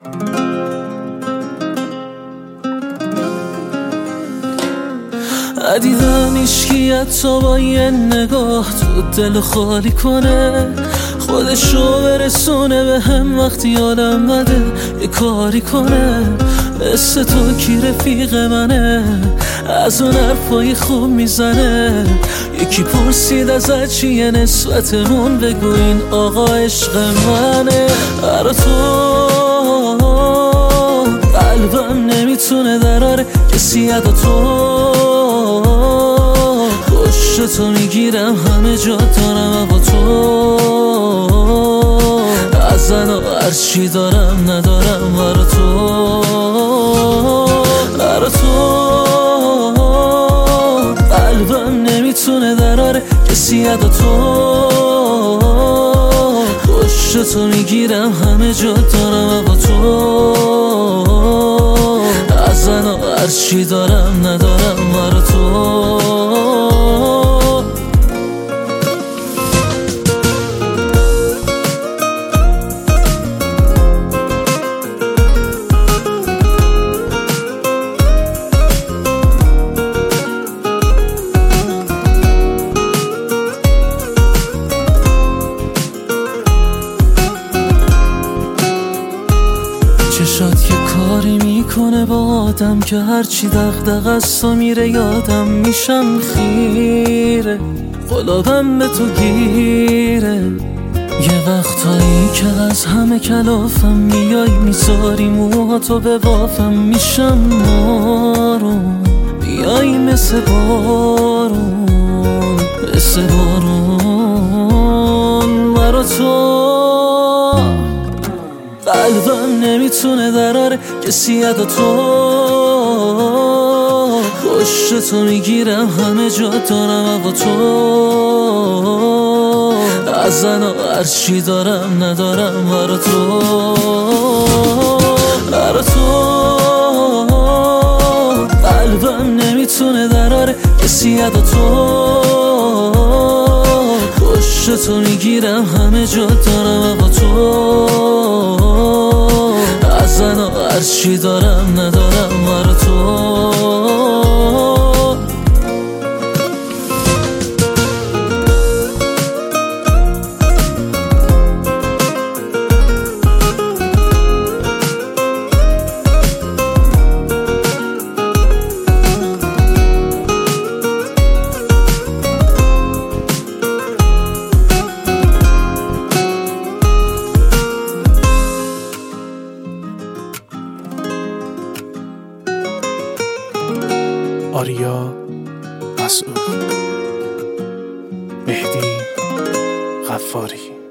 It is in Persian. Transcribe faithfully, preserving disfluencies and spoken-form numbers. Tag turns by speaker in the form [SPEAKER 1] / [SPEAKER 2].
[SPEAKER 1] ندیدم ایشکیت تا با یه نگاه تو دل خالی کنه، خودشو برسونه به هم وقتی آدم بده یه کاری کنه. مثل تو کی رفیق منه، از اون حرفای خوب میزنه. یکی پرسید ازت چیه نسبتمون، بگو این آقا عشق منه. برا تو قلبم نمیتونه دراره کسی ادا تو، پشت تو میگیرم همه جا دارم با تو. از زن و هرچی دارم ندارم برا تو، برا تو قلبم نمیتونه دراره کسی ادا تو، پشت تو میگیرم همه جا دارم با تو. از زن و هرچی دارم ندارم برا تو. چشات یه کاری میکنه با آدم که هرچی دغدغه است و میره یادم میشم خیره. قلبم به تو گیره، یه وقتایی که از همه کلافم میای میذاری موهاتو به بافم، میشم مارون بیای مثل بارون مثل بارون. برا تو قلبم نمیتونه دراره کسی ادا تو، پشت تو میگیرم همه جا دارم با تو. از زن و هرچی دارم ندارم برا تو، برا تو قلبم نمیتونه دراره کسی ادا تو، پشت تو میگیرم همه جا دارم با تو. از زن و هرچی دارم ندارم برا تو.
[SPEAKER 2] آریا مسعود، مهدی غفاری.